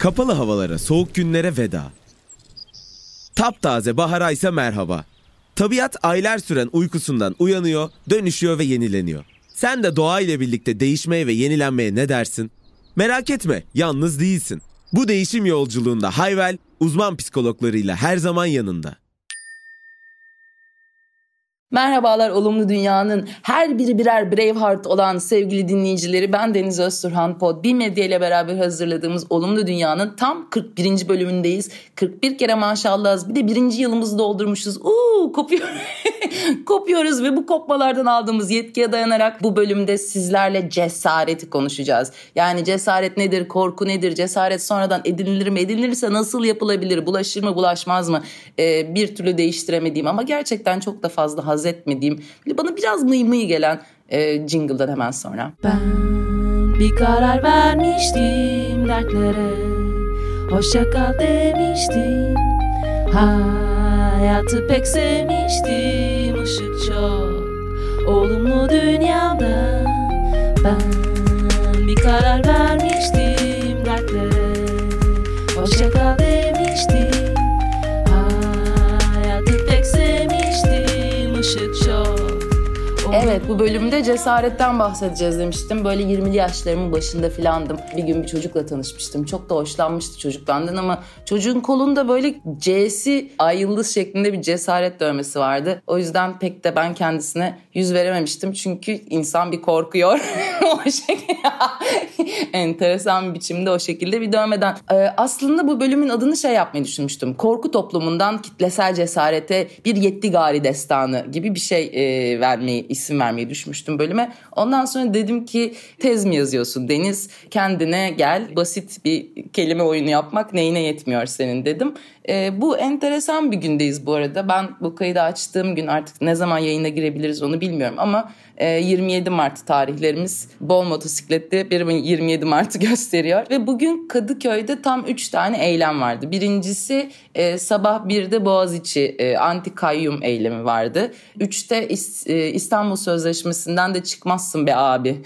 Kapalı havalara, soğuk günlere veda. Taptaze bahara ise merhaba. Tabiat aylar süren uykusundan uyanıyor, dönüşüyor ve yenileniyor. Sen de doğa ile birlikte değişmeye ve yenilenmeye ne dersin? Merak etme, yalnız değilsin. Bu değişim yolculuğunda Hayvel, uzman psikologlarıyla her zaman yanında. Merhabalar Olumlu Dünya'nın her biri birer Braveheart olan sevgili dinleyicileri. Ben Deniz Özturhan Pod. Medya ile beraber hazırladığımız Olumlu Dünya'nın tam 41. bölümündeyiz. 41 kere maşallahız. Bir de 1. yılımızı doldurmuşuz. Kopuyoruz ve bu kopmalardan aldığımız yetkiye dayanarak bu bölümde sizlerle cesareti konuşacağız. Yani cesaret nedir, korku nedir, cesaret sonradan edinilir mi, edinilirse nasıl yapılabilir, bulaşır mı, bulaşmaz mı? Bir türlü değiştiremediğim ama gerçekten çok da fazla haz etmediğim, bana biraz mıy gelen jingle'dan hemen sonra. Ben bir karar vermiştim dertlere, hoşça kal demiştim. Hayatı pek sevmiştim, ışık çok olumlu dünyada. Ben bir karar vermiştim dertlere, hoşça kal demiştim. Hayatı pek sevmiştim, ışık çok. Evet, bu bölümde cesaretten bahsedeceğiz demiştim. Böyle 20'li yaşlarımın başında filandım. Bir gün bir çocukla tanışmıştım. Çok da hoşlanmıştı çocuk benden ama çocuğun kolunda böyle C'si ay yıldız şeklinde bir cesaret dövmesi vardı. O yüzden pek de ben kendisine yüz verememiştim. Çünkü insan bir korkuyor. O şekilde enteresan bir biçimde o şekilde bir dövmeden. Aslında bu bölümün adını yapmayı düşünmüştüm. Korku toplumundan kitlesel cesarete bir yettigari destanı gibi bir şey isim vermeyi düşünmüştüm bölüme. Ondan sonra dedim ki tez mi yazıyorsun Deniz? Kendine gel, basit bir kelime oyunu yapmak neyine yetmiyor senin dedim. Bu enteresan bir gündeyiz bu arada. Ben bu kaydı açtığım gün artık ne zaman yayına girebiliriz onu bilmiyorum ama 27 Mart tarihlerimiz bol motosikletli bir 27 Mart'ı gösteriyor. Ve bugün Kadıköy'de tam 3 tane eylem vardı. Birincisi sabah 1'de Boğaziçi anti-kayyum eylemi vardı. 3'te İstanbul Sözleşmesi'nden de çıkmazsın be abi.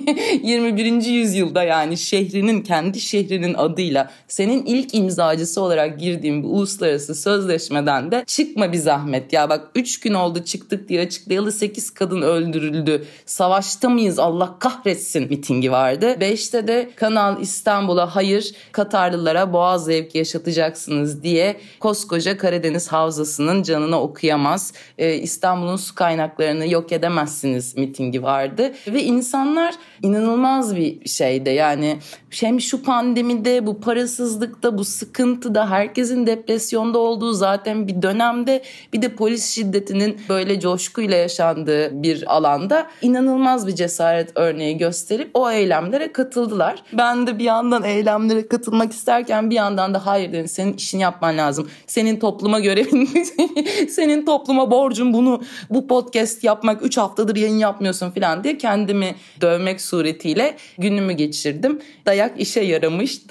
21. yüzyılda yani kendi şehrinin adıyla senin ilk imzacısı olarak girdiğin bu uluslararası sözleşmeden de çıkma bir zahmet. Ya bak 3 gün oldu çıktık diye açıklayalı 8 kadın öldürüldü. Savaşta mıyız Allah kahretsin mitingi vardı. 5'te de Kanal İstanbul'a hayır, Katarlılara boğaz zevki yaşatacaksınız diye koskoca Karadeniz Havzası'nın canına okuyamaz. İstanbul'un su kaynaklarını yok edemezsiniz mitingi vardı. Ve insanlar inanılmaz bir şeyde yani hem şu pandemide, bu parasızlıkta, bu sıkıntıda, herkesin depresyonda olduğu zaten bir dönemde bir de polis şiddetinin böyle coşkuyla yaşandığı bir alanda inanılmaz bir cesaret örneği gösterip o eylemlere katıldılar. Ben de bir yandan eylemlere katılmak isterken bir yandan da hayır dedim senin işini yapman lazım. Senin topluma görevin, senin topluma borcun bu podcast yapmak 3 haftadır yayın yapmıyorsun falan diye kendimi dövmek suretiyle günümü geçirdim. Dayak işe yaramış.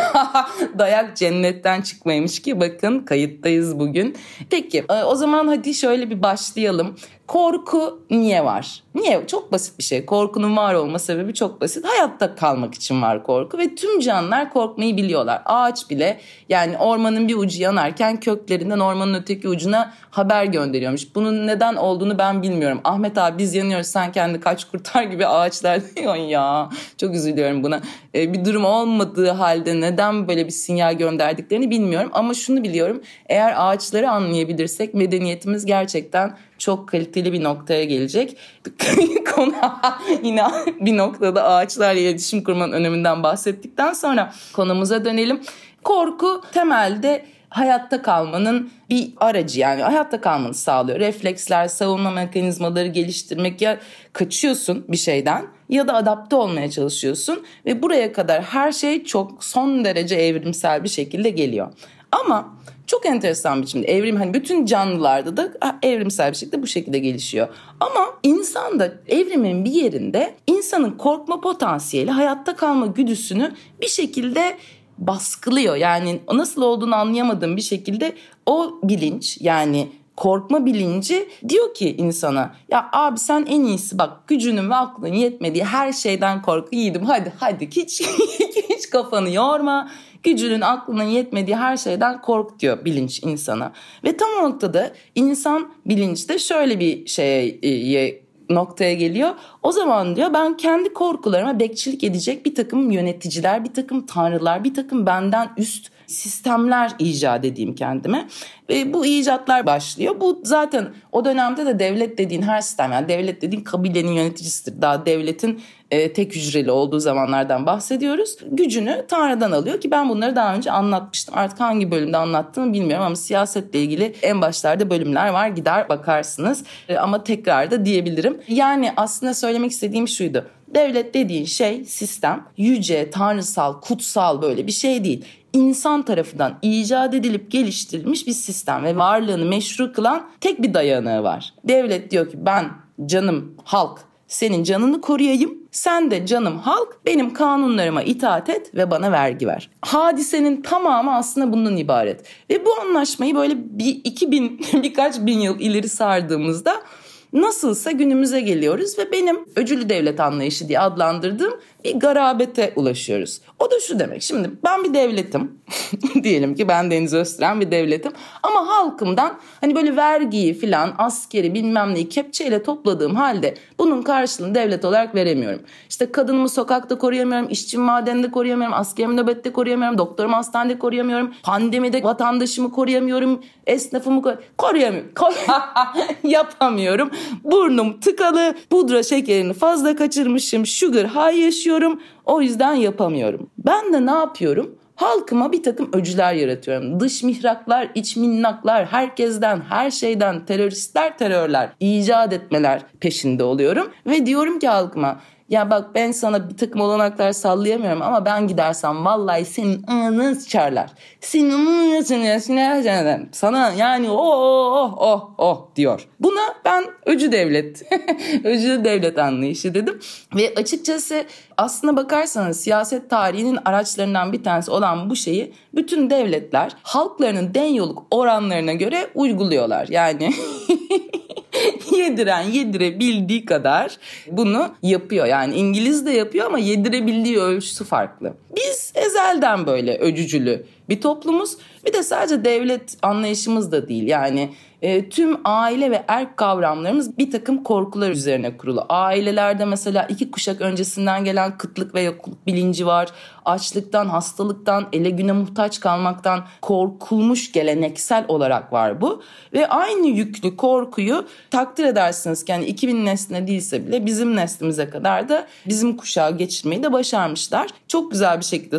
Dayak cennetten çıkmaymış ki bakın kayıttayız bugün. Peki o zaman hadi şöyle bir başlayalım. Korku niye var? Niye? Çok basit bir şey. Korkunun var olma sebebi çok basit. Hayatta kalmak için var korku ve tüm canlılar korkmayı biliyorlar. Ağaç bile yani ormanın bir ucu yanarken köklerinden ormanın öteki ucuna haber gönderiyormuş. Bunun neden olduğunu ben bilmiyorum. Ahmet abi biz yanıyoruz sen kendi kaç kurtar gibi ağaçlar diyor ya. Çok üzülüyorum buna. Bir durum olmadığı halde neden böyle bir sinyal gönderdiklerini bilmiyorum. Ama şunu biliyorum. Eğer ağaçları anlayabilirsek medeniyetimiz gerçekten çok kaliteli bir noktaya gelecek. Konu yine bir noktada ağaçlarla iletişim kurmanın öneminden bahsettikten sonra konumuza dönelim. Korku temelde hayatta kalmanın bir aracı yani hayatta kalmanı sağlıyor. Refleksler, savunma mekanizmaları geliştirmek ya kaçıyorsun bir şeyden ya da adapte olmaya çalışıyorsun ve buraya kadar her şey çok son derece evrimsel bir şekilde geliyor. Ama çok enteresan biçimde evrim bütün canlılarda da evrimsel bir şekilde bu şekilde gelişiyor. Ama insanda evrimin bir yerinde insanın korkma potansiyeli hayatta kalma güdüsünü bir şekilde baskılıyor. Yani nasıl olduğunu anlayamadığım bir şekilde o bilinç yani korkma bilinci diyor ki insana ya abi sen en iyisi bak gücünün ve aklının yetmediği her şeyden korku yiğidim hadi hiç kafanı yorma. Gücünün, aklının yetmediği her şeyden kork diyor bilinç insana. Ve tam o noktada insan bilinçte şöyle bir noktaya geliyor. O zaman diyor ben kendi korkularıma bekçilik edecek bir takım yöneticiler, bir takım tanrılar, bir takım benden üst sistemler icat edeyim kendime. Ve bu icatlar başlıyor. Bu zaten o dönemde de devlet dediğin her sistem, yani devlet dediğin kabilenin yöneticisidir. Daha devletin tek hücreli olduğu zamanlardan bahsediyoruz. Gücünü Tanrı'dan alıyor ki ben bunları daha önce anlatmıştım. Artık hangi bölümde anlattığımı bilmiyorum ama siyasetle ilgili en başlarda bölümler var. Gider bakarsınız ama tekrar da diyebilirim. Yani aslında söylemek istediğim şuydu. Devlet dediğin şey, sistem, yüce, tanrısal, kutsal böyle bir şey değil. İnsan tarafından icat edilip geliştirilmiş bir sistem ve varlığını meşru kılan tek bir dayanağı var. Devlet diyor ki ben canım halk senin canını koruyayım. Sen de canım halk benim kanunlarıma itaat et ve bana vergi ver. Hadisenin tamamı aslında bundan ibaret. Ve bu anlaşmayı böyle birkaç bin yıl ileri sardığımızda nasılsa günümüze geliyoruz ve benim öcülü devlet anlayışı diye adlandırdığım bir garabete ulaşıyoruz. O da şu demek. Şimdi ben bir devletim. Diyelim ki ben Deniz Öztürk bir devletim. Ama halkımdan hani böyle vergiyi filan, askeri bilmem neyi kepçeyle topladığım halde bunun karşılığını devlet olarak veremiyorum. İşte kadınımı sokakta koruyamıyorum, işçimi madende koruyamıyorum, askerimi nöbette koruyamıyorum, doktorumu hastanede koruyamıyorum, pandemide vatandaşımı koruyamıyorum, esnafımı koruyamıyorum. Yapamıyorum. Burnum tıkalı, pudra şekerini fazla kaçırmışım, sugar high yaşıyorum. O yüzden yapamıyorum. Ben de ne yapıyorum? Halkıma bir takım öcüler yaratıyorum. Dış mihraklar, iç minnaklar, herkesten, her şeyden teröristler, terörler icat etmeler peşinde oluyorum. Ve diyorum ki halkıma, ya bak ben sana bir takım olanaklar sallayamıyorum ama ben gidersem vallahi senin anını sıçarlar. Senin sana yani diyor. Buna ben öcü devlet, öcü devlet anlayışı dedim. Ve açıkçası aslına bakarsanız siyaset tarihinin araçlarından bir tanesi olan bu şeyi bütün devletler halklarının denyoluk oranlarına göre uyguluyorlar. Yani yedirebildiği kadar bunu yapıyor. Yani İngiliz de yapıyor ama yedirebildiği ölçüsü farklı. Biz ezelden böyle öcücülü bir toplumuz. Bir de sadece devlet anlayışımız da değil. Yani tüm aile ve erk kavramlarımız bir takım korkular üzerine kurulu. Ailelerde mesela 2 kuşak öncesinden gelen kıtlık ve yokluk bilinci var. Açlıktan, hastalıktan, ele güne muhtaç kalmaktan korkulmuş geleneksel olarak var bu. Ve aynı yüklü korkuyu takdir edersiniz ki yani 2000 nesline değilse bile bizim neslimize kadar da bizim kuşağı geçirmeyi de başarmışlar. Çok güzel bir şekilde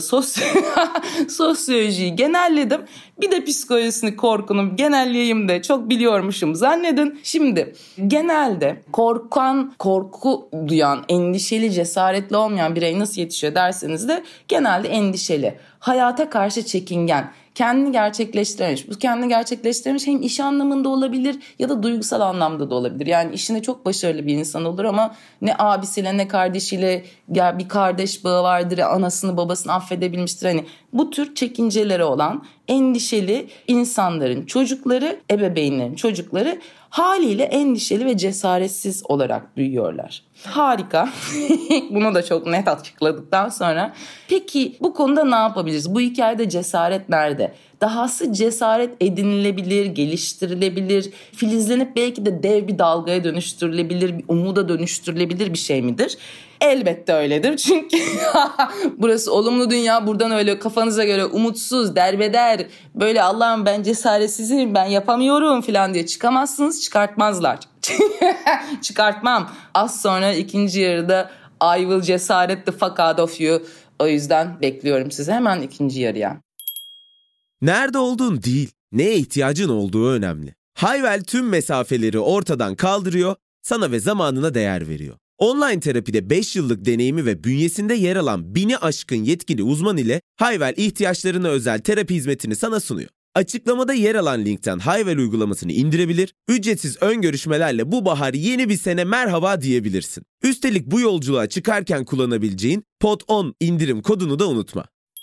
sosyolojiyi genelledim. Bir de psikolojisini, korkunun genelleyeyim de çok biliyormuşum zannedin. Şimdi genelde korku duyan, endişeli, cesaretli olmayan birey nasıl yetişiyor derseniz de genelde endişeli, hayata karşı çekingen, kendini gerçekleştirememiş. Bu kendini gerçekleştirememiş hem iş anlamında olabilir ya da duygusal anlamda da olabilir. Yani işinde çok başarılı bir insan olur ama ne abisiyle ne kardeşiyle bir kardeş bağı vardır, anasını babasını affedebilmiştir. Hani bu tür çekinceleri olan endişeli insanların çocukları, ebeveynlerin çocukları haliyle endişeli ve cesaretsiz olarak büyüyorlar. Harika. Bunu da çok net açıkladıktan sonra peki bu konuda ne yapabiliriz? Bu hikayede cesaret nerede? Dahası cesaret edinilebilir, geliştirilebilir, filizlenip belki de dev bir dalgaya dönüştürülebilir, bir umuda dönüştürülebilir bir şey midir? Elbette öyledir çünkü burası olumlu dünya, buradan öyle kafanıza göre umutsuz, derbeder, böyle Allah'ım ben cesaretsizim, ben yapamıyorum falan diye çıkamazsınız, çıkartmazlar. Çıkartmam. Az sonra ikinci yarıda I will cesaret the fuck out of you. O yüzden bekliyorum sizi hemen ikinci yarıya. Nerede olduğun değil, neye ihtiyacın olduğu önemli. Hayvel tüm mesafeleri ortadan kaldırıyor, sana ve zamanına değer veriyor. Online terapide 5 yıllık deneyimi ve bünyesinde yer alan 1000'i aşkın yetkili uzman ile Hayvel ihtiyaçlarına özel terapi hizmetini sana sunuyor. Açıklamada yer alan linkten Hayvel uygulamasını indirebilir, ücretsiz ön görüşmelerle bu bahar yeni bir sene merhaba diyebilirsin. Üstelik bu yolculuğa çıkarken kullanabileceğin POD10 indirim kodunu da unutma.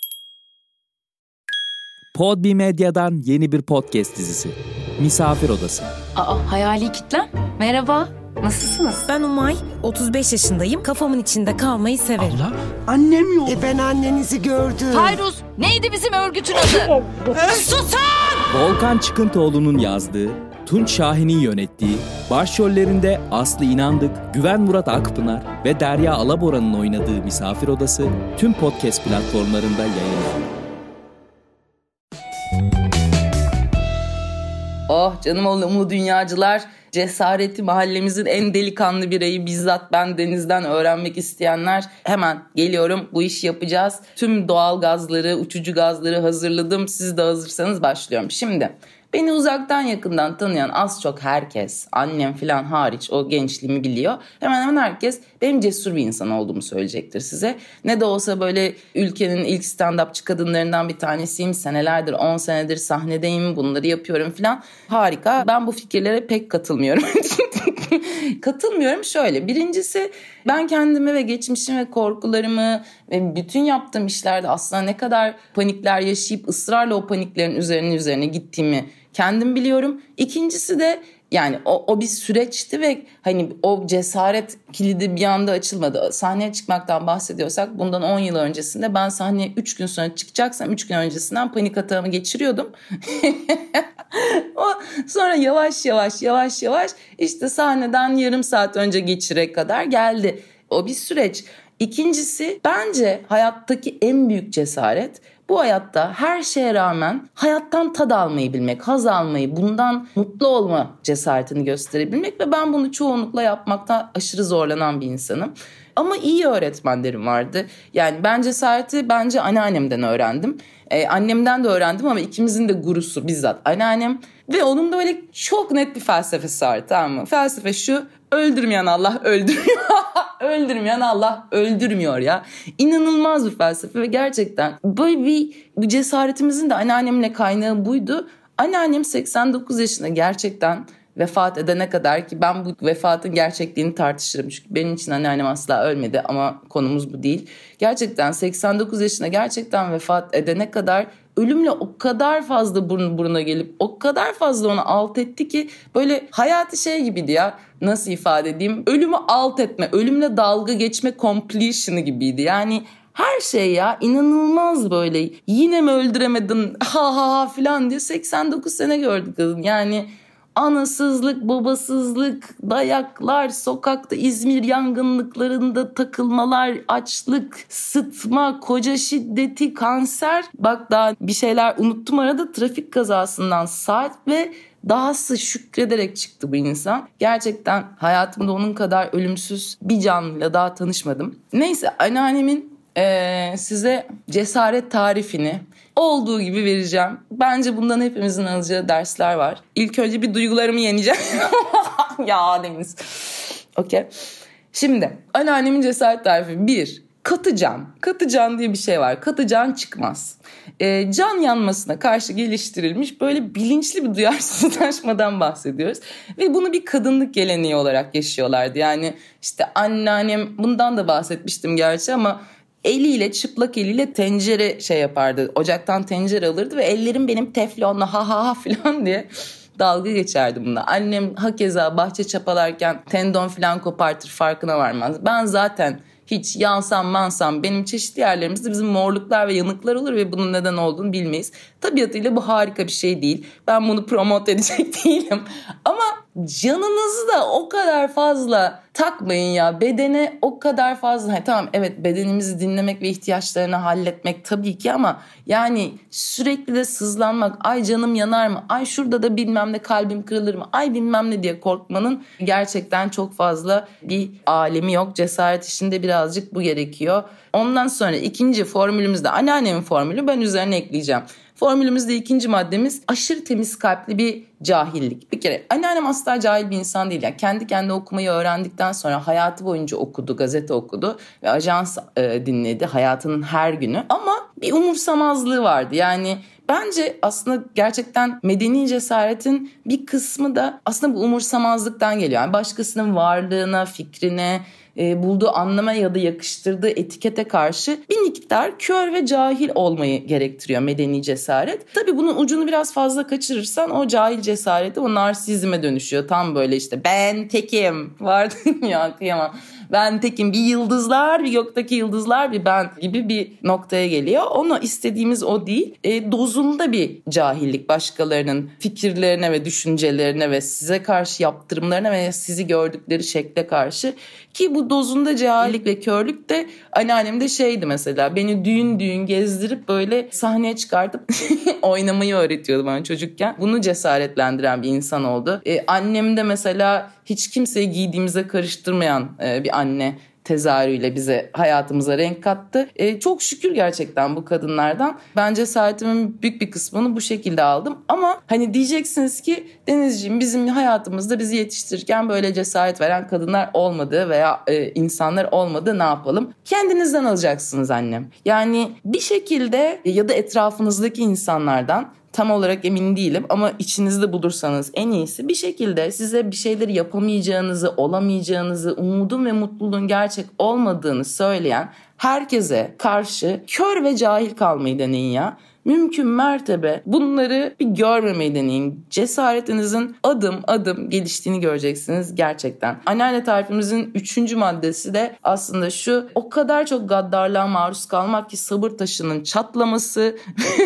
Podbi Medya'dan yeni bir podcast dizisi. Misafir Odası. Hayali kitlen. Merhaba. Nasılsınız? Ben Umay, 35 yaşındayım. Kafamın içinde kalmayı severim. Abla. Annem yok. Ben annenizi gördüm. Fayruz neydi bizim örgütün adı? Susun! Volkan Çıkıntıoğlu'nun yazdığı, Tunç Şahin'in yönettiği, başrollerinde Aslı İnandık, Güven Murat Akpınar ve Derya Alabora'nın oynadığı Misafir Odası tüm podcast platformlarında yayınlandı. Oh canım oğlumlu dünyacılar. Cesareti mahallemizin en delikanlı bireyi bizzat ben Deniz'den öğrenmek isteyenler hemen geliyorum, bu işi yapacağız. Tüm doğal gazları, uçucu gazları hazırladım. Siz de hazırsanız başlıyorum. Şimdi beni uzaktan yakından tanıyan az çok herkes, annem falan hariç o gençliğimi biliyor. Hemen hemen herkes benim cesur bir insan olduğumu söyleyecektir size. Ne de olsa böyle ülkenin ilk stand-upçı kadınlarından bir tanesiyim. Senelerdir, 10 senedir sahnedeyim, bunları yapıyorum falan. Harika. Ben bu fikirlere pek katılmıyorum. Katılmıyorum şöyle. Birincisi ben kendimi ve geçmişimi ve korkularımı ve bütün yaptığım işlerde aslında ne kadar panikler yaşayıp ısrarla o paniklerin üzerine gittiğimi kendim biliyorum. İkincisi de yani o bir süreçti ve hani o cesaret kilidi bir anda açılmadı. Sahneye çıkmaktan bahsediyorsak bundan 10 yıl öncesinde ben sahneye 3 gün sonra çıkacaksam 3 gün öncesinden panik atağımı geçiriyordum. Sonra yavaş işte sahneden yarım saat önce geçire kadar geldi. O bir süreç. İkincisi bence hayattaki en büyük cesaret bu hayatta her şeye rağmen hayattan tad almayı bilmek, haz almayı, bundan mutlu olma cesaretini gösterebilmek ve ben bunu çoğunlukla yapmakta aşırı zorlanan bir insanım. Ama iyi öğretmenlerim vardı. Yani ben cesareti anneannemden öğrendim. Annemden de öğrendim ama ikimizin de gurusu bizzat anneannem. Ve onun da öyle çok net bir felsefesi var, tamam mı? Felsefe şu: öldürmeyen Allah öldürüyor. Öldürmeyen Allah öldürmüyor ya. İnanılmaz bir felsefe ve gerçekten böyle bir cesaretimizin de anneannemle kaynağı buydu. Anneannem 89 yaşında gerçekten vefat edene kadar, ki ben bu vefatın gerçekliğini tartışırım. Çünkü benim için anneannem asla ölmedi ama konumuz bu değil. Gerçekten 89 yaşında gerçekten vefat edene kadar ölümle o kadar fazla burun buruna gelip o kadar fazla onu alt etti ki böyle hayatı şey gibiydi ya, nasıl ifade edeyim, ölümü alt etme, ölümle dalga geçme completion'ı gibiydi. Yani her şey ya inanılmaz, böyle yine mi öldüremedin ha falan diye 89 sene gördü kadın. Yani anasızlık, babasızlık, dayaklar, sokakta İzmir yangınlıklarında takılmalar, açlık, sıtma, koca şiddeti, kanser. Bak daha bir şeyler unuttum arada, trafik kazasından saat ve dahası şükrederek çıktı bu insan. Gerçekten hayatımda onun kadar ölümsüz bir canlıyla daha tanışmadım. Neyse, anneannemin size cesaret tarifini olduğu gibi vereceğim. Bence bundan hepimizin alacağı dersler var. İlk önce bir duygularımı yeneceğim. Ya Deniz. Okey. Şimdi anneannemin cesaret tarifi 1. Katı can. Katı can diye bir şey var. Katı can çıkmaz. Can yanmasına karşı geliştirilmiş böyle bilinçli bir duyarsızlaşmadan bahsediyoruz. Ve bunu bir kadınlık geleneği olarak yaşıyorlardı. Yani işte anneannem, bundan da bahsetmiştim gerçi ama çıplak eliyle tencere şey yapardı. Ocaktan tencere alırdı ve ellerim benim teflonla ha falan diye dalga geçerdi bununla. Annem hakeza bahçe çapalarken tendon falan kopartır, farkına varmaz. Ben zaten hiç yansam benim çeşitli yerlerimizde bizim morluklar ve yanıklar olur ve bunun neden olduğunu bilmeyiz. Tabiatıyla bu harika bir şey değil. Ben bunu promote edecek değilim. Ama canınızı da o kadar fazla takmayın ya. Bedene o kadar fazla. Tamam, evet, bedenimizi dinlemek ve ihtiyaçlarını halletmek tabii ki ama yani sürekli de sızlanmak, ay canım yanar mı, ay şurada da bilmem ne kalbim kırılır mı, ay bilmem ne diye korkmanın gerçekten çok fazla bir alemi yok. Cesaret işinde birazcık bu gerekiyor. Ondan sonra ikinci formülümüzde anneannemin formülü, ben üzerine ekleyeceğim. Formülümüzde ikinci maddemiz aşırı temiz kalpli bir cahillik. Bir kere anneannem asla cahil bir insan değil. Yani kendi kendine okumayı öğrendikten sonra hayatı boyunca okudu, gazete okudu ve ajans dinledi hayatının her günü. Ama bir umursamazlığı vardı. Yani bence aslında gerçekten medeni cesaretin bir kısmı da aslında bu umursamazlıktan geliyor. Yani başkasının varlığına, fikrine, bulduğu anlama ya da yakıştırdığı etikete karşı bir miktar kör ve cahil olmayı gerektiriyor medeni cesaret. Tabii bunun ucunu biraz fazla kaçırırsan o cahil cesareti o narsizme dönüşüyor. Tam böyle işte ben tekim vardı ya, kıyamam. Ben tekim, bir yıldızlar, bir gökteki yıldızlar, bir ben gibi bir noktaya geliyor. Onu istediğimiz o değil. Dozunda bir cahillik, başkalarının fikirlerine ve düşüncelerine ve size karşı yaptırımlarına ve sizi gördükleri şekle karşı. Ki bu dozunda cahillik ve körlük de anneannem de şeydi mesela, beni düğün gezdirip böyle sahneye çıkartıp oynamayı öğretiyordu bana çocukken. Bunu cesaretlendiren bir insan oldu. Annem de mesela hiç kimseyi giydiğimize karıştırmayan bir anne tezahürüyle bize, hayatımıza renk kattı. Çok şükür gerçekten bu kadınlardan. Ben cesaretimin büyük bir kısmını bu şekilde aldım. Ama hani diyeceksiniz ki Denizciğim, bizim hayatımızda bizi yetiştirirken böyle cesaret veren kadınlar olmadı veya insanlar olmadı, ne yapalım? Kendinizden alacaksınız annem. Yani bir şekilde ya da etrafınızdaki insanlardan, tam olarak emin değilim ama içinizde bulursanız en iyisi, bir şekilde size bir şeyleri yapamayacağınızı, olamayacağınızı, umudun ve mutluluğun gerçek olmadığını söyleyen herkese karşı kör ve cahil kalmayı deneyin ya. Mümkün mertebe bunları bir görmemeyi deneyin. Cesaretinizin adım adım geliştiğini göreceksiniz gerçekten. Anneanne tarifimizin 3. maddesi de aslında şu: o kadar çok gaddarlığa maruz kalmak ki sabır taşının çatlaması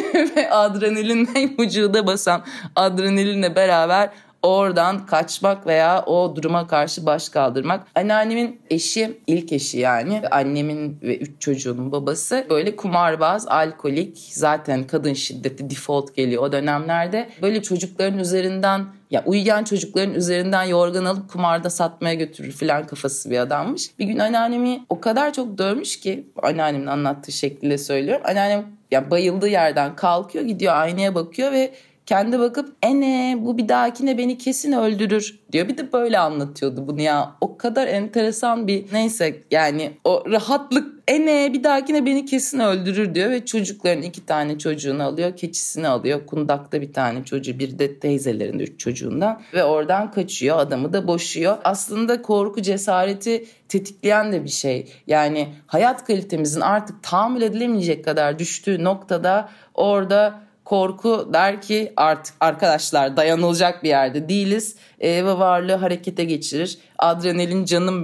ve adrenalinle vücuda basan adrenalinle beraber oradan kaçmak veya o duruma karşı baş kaldırmak. Anneannemin eşi, ilk eşi yani, annemin ve 3 çocuğunun babası böyle kumarbaz, alkolik, zaten kadın şiddeti default geliyor o dönemlerde. Böyle çocukların üzerinden, ya uyuyan çocukların üzerinden yorgan alıp kumarda satmaya götürür filan kafası bir adammış. Bir gün anneannemi o kadar çok dövmüş ki, anneannemin anlattığı şekliyle söylüyorum. Anneannem ya bayıldığı yerden kalkıyor, gidiyor aynaya bakıyor ve kendi bakıp bu bir dahakine beni kesin öldürür diyor. Bir de böyle anlatıyordu bunu ya. O kadar enteresan bir, neyse yani o rahatlık, bir dahakine beni kesin öldürür diyor ve çocukların 2 tane çocuğunu alıyor, keçisini alıyor, kundakta bir tane çocuğu, bir de teyzelerin 3 çocuğundan ve oradan kaçıyor, adamı da boşuyor. Aslında korku cesareti tetikleyen de bir şey. Yani hayat kalitemizin artık tahammül edilemeyecek kadar düştüğü noktada orada korku der ki artık arkadaşlar dayanılacak bir yerde değiliz ve varlığı harekete geçirir. Adrenalin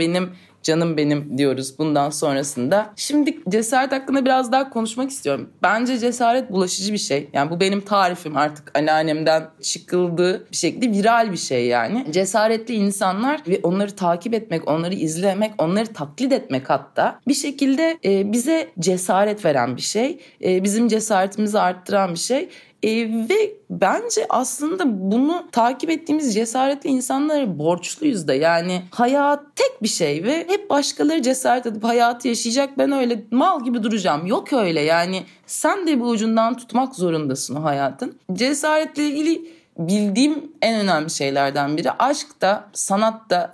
canım benim diyoruz bundan sonrasında. Şimdi cesaret hakkında biraz daha konuşmak istiyorum. Bence cesaret bulaşıcı bir şey. Yani bu benim tarifim, artık anneannemden çıkıldığı bir şekilde viral bir şey yani. Cesaretli insanlar ve onları takip etmek, onları izlemek, onları taklit etmek hatta bir şekilde bize cesaret veren bir şey. Bizim cesaretimizi arttıran bir şey. Ve bence aslında bunu takip ettiğimiz cesaretli insanlara borçluyuz da. Yani hayat tek bir şey ve hep başkaları cesaret edip hayatı yaşayacak, ben öyle mal gibi duracağım. Yok öyle yani, sen de bir ucundan tutmak zorundasın o hayatın. Cesaretle ilgili bildiğim en önemli şeylerden biri, aşk da sanat da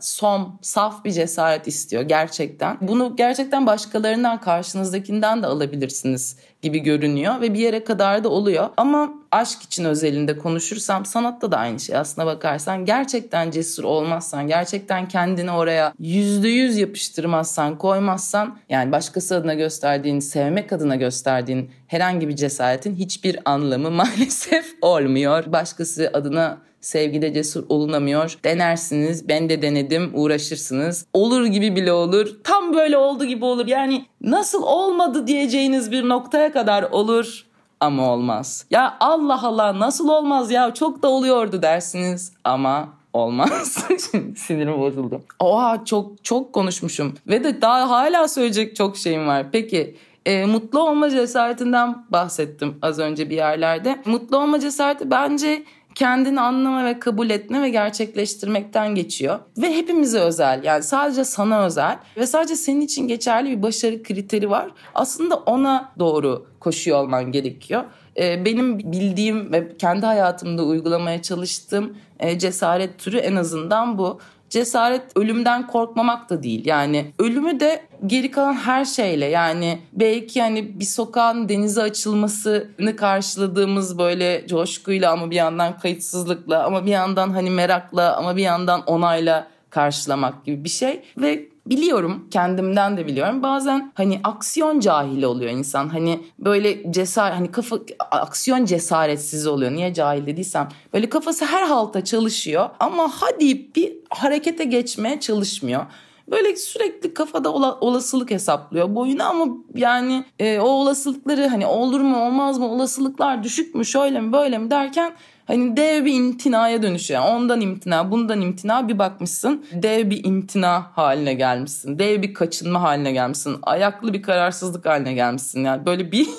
saf bir cesaret istiyor gerçekten. Bunu gerçekten başkalarından, karşınızdakinden de alabilirsiniz gibi görünüyor ve bir yere kadar da oluyor. Ama aşk için özelinde konuşursam sanatta da aynı şey. Aslına bakarsan gerçekten cesur olmazsan, gerçekten kendini oraya %100 yapıştırmazsan, koymazsan, yani başkası adına gösterdiğin, sevmek adına gösterdiğin herhangi bir cesaretin hiçbir anlamı maalesef olmuyor. Başkası adına sevgide cesur olunamıyor. Denersiniz, ben de denedim, uğraşırsınız. Olur gibi bile olur. Tam böyle oldu gibi olur. Yani nasıl olmadı diyeceğiniz bir noktaya kadar olur ama olmaz. Ya Allah Allah, nasıl olmaz ya, çok da oluyordu dersiniz ama olmaz. Sinirim bozuldu. Oha, çok konuşmuşum ve de daha hala söyleyecek çok şeyim var. Peki mutlu olma cesaretinden bahsettim az önce bir yerlerde. Mutlu olma cesareti bence kendini anlama ve kabul etme ve gerçekleştirmekten geçiyor. Ve hepimize özel, yani sadece sana özel ve sadece senin için geçerli bir başarı kriteri var. Aslında ona doğru koşuyor olman gerekiyor. Benim bildiğim ve kendi hayatımda uygulamaya çalıştığım cesaret türü en azından bu. cesaret ölümden korkmamak da değil. Yani ölümü de geri kalan her şeyle, yani belki hani bir sokağın denize açılmasını karşıladığımız böyle coşkuyla ama bir yandan kayıtsızlıkla ama bir yandan hani merakla ama bir yandan onayla karşılamak gibi bir şey. Ve biliyorum, kendimden de biliyorum, bazen hani aksiyon cahili oluyor insan. Hani böyle cesaret, hani aksiyon cesaretsiz oluyor. Niye cahil dediysem, böyle kafası her halta çalışıyor ama hadi bir harekete geçmeye çalışmıyor. Böyle sürekli kafada olasılık hesaplıyor boyuna ama yani o olasılıkları hani olur mu olmaz mı, olasılıklar düşük mü, şöyle mi böyle mi derken hani dev bir imtinaya dönüşüyor. Yani ondan imtina, bundan imtina, bir bakmışsın dev bir imtina haline gelmişsin. Dev bir kaçınma haline gelmişsin. Ayaklı bir kararsızlık haline gelmişsin. Yani böyle bir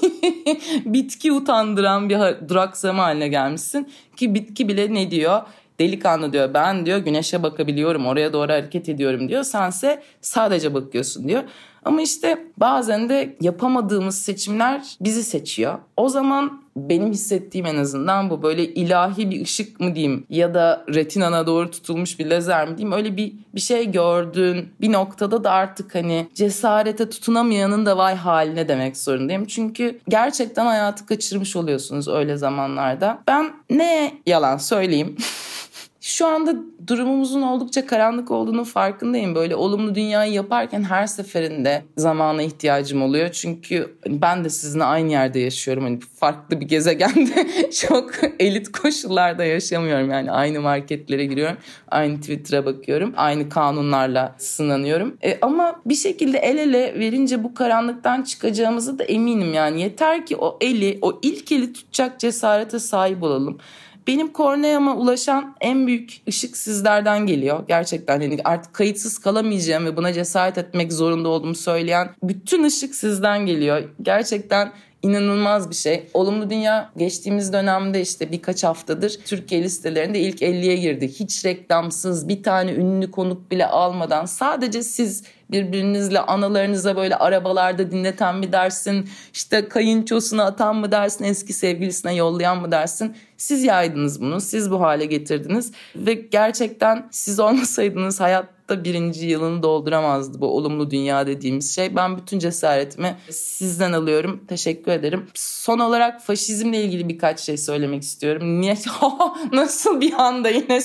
bitki utandıran bir duraksama haline gelmişsin. Ki bitki bile ne diyor? Delikanlı diyor, ben diyor güneşe bakabiliyorum, oraya doğru hareket ediyorum diyor. Sense sadece bakıyorsun diyor. Ama işte bazen de yapamadığımız seçimler bizi seçiyor. O zaman benim hissettiğim en azından bu, böyle ilahi bir ışık mı diyeyim ya da retinana doğru tutulmuş bir lazer mi diyeyim, öyle bir şey gördüğün bir noktada da artık hani cesarete tutunamayanın da vay haline demek zorundayım. Çünkü gerçekten hayatı kaçırmış oluyorsunuz öyle zamanlarda. Ben ne yalan söyleyeyim... Şu anda durumumuzun oldukça karanlık olduğunun farkındayım. Böyle olumlu dünyayı yaparken her seferinde zamana ihtiyacım oluyor. Çünkü ben de sizinle aynı yerde yaşıyorum. Hani farklı bir gezegende çok elit koşullarda yaşamıyorum. Yani aynı marketlere giriyorum, aynı Twitter'a bakıyorum, aynı kanunlarla sınanıyorum. Ama bir şekilde el ele verince bu karanlıktan çıkacağımızı da eminim yani. Yeter ki o ilk eli tutacak cesarete sahip olalım. Benim korneama ulaşan en büyük ışık sizlerden geliyor. Gerçekten hani artık kayıtsız kalamayacağım ve buna cesaret etmek zorunda olduğumu söyleyen bütün ışık sizden geliyor. Gerçekten İnanılmaz bir şey. Olumlu Dünya geçtiğimiz dönemde işte birkaç haftadır Türkiye listelerinde ilk 50'ye girdi. Hiç reklamsız, bir tane ünlü konuk bile almadan, sadece siz birbirinizle anılarınıza böyle arabalarda dinleten mi dersin, işte kayınçosuna atan mı dersin, eski sevgilisine yollayan mı dersin? Siz yaydınız bunu, siz bu hale getirdiniz ve gerçekten siz olmasaydınız hayatta 1. yılını dolduramazdı bu olumlu dünya dediğimiz şey. Ben bütün cesaretimi sizden alıyorum. Teşekkür ederim. Son olarak faşizmle ilgili birkaç şey söylemek istiyorum. Niye? Nasıl bir anda yine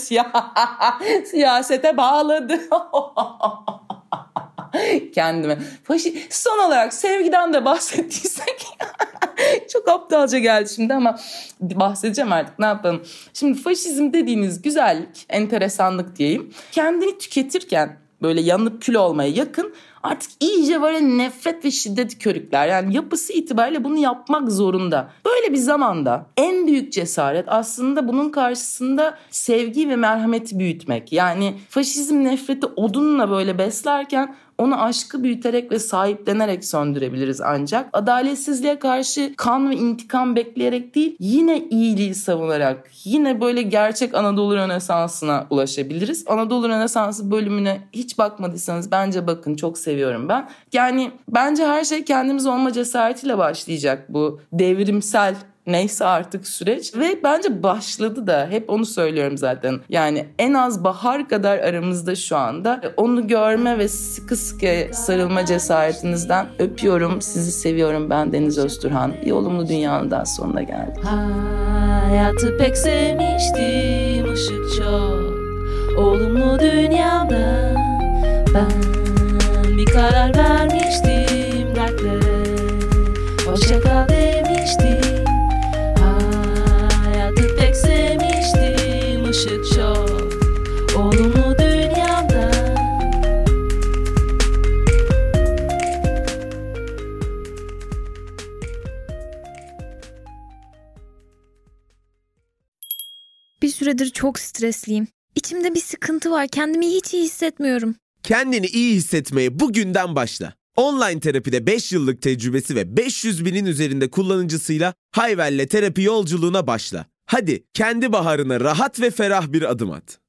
siyasete bağladı. Kendime. Son olarak sevgiden de bahsettiysek çok aptalca geldi şimdi ama bahsedeceğim artık, ne yapalım. Şimdi faşizm dediğiniz güzellik, enteresanlık diyeyim, kendini tüketirken böyle yanıp kül olmaya yakın artık iyice böyle nefret ve şiddet körükler. Yani yapısı itibariyle bunu yapmak zorunda. Böyle bir zamanda en büyük cesaret aslında bunun karşısında sevgi ve merhameti büyütmek. Yani faşizm nefreti odunla böyle beslerken onu aşkı büyüterek ve sahiplenerek söndürebiliriz ancak. Adaletsizliğe karşı kan ve intikam bekleyerek değil, yine iyiliği savunarak, yine böyle gerçek Anadolu Rönesansı'na ulaşabiliriz. Anadolu Rönesansı bölümüne hiç bakmadıysanız bence bakın, çok seviyorum ben. Yani bence her şey kendimiz olma cesaretiyle başlayacak bu devrimsel neyse artık süreç ve bence başladı da, hep onu söylüyorum zaten. Yani en az bahar kadar aramızda şu anda. Onu görme ve sıkı sıkı sarılma cesaretinizden öpüyorum. Sizi seviyorum. Ben Deniz Özturhan. Bir olumlu dünyanın daha sonuna geldik. Hayatı pek sevmiştim, ışık çok. Olumlu dünyada ben bir karar vermiştim, dertlere hoşça kal demiştim. Hayatı pek sevmiştim, ışık çok. Olumlu dünyada. Bir süredir çok stresliyim. İçimde bir sıkıntı var. Kendimi hiç iyi hissetmiyorum. Kendini iyi hissetmeye bugünden başla. Online terapide 5 yıllık tecrübesi ve 500 binin üzerinde kullanıcısıyla Hayvel'le terapi yolculuğuna başla. Hadi kendi baharına rahat ve ferah bir adım at.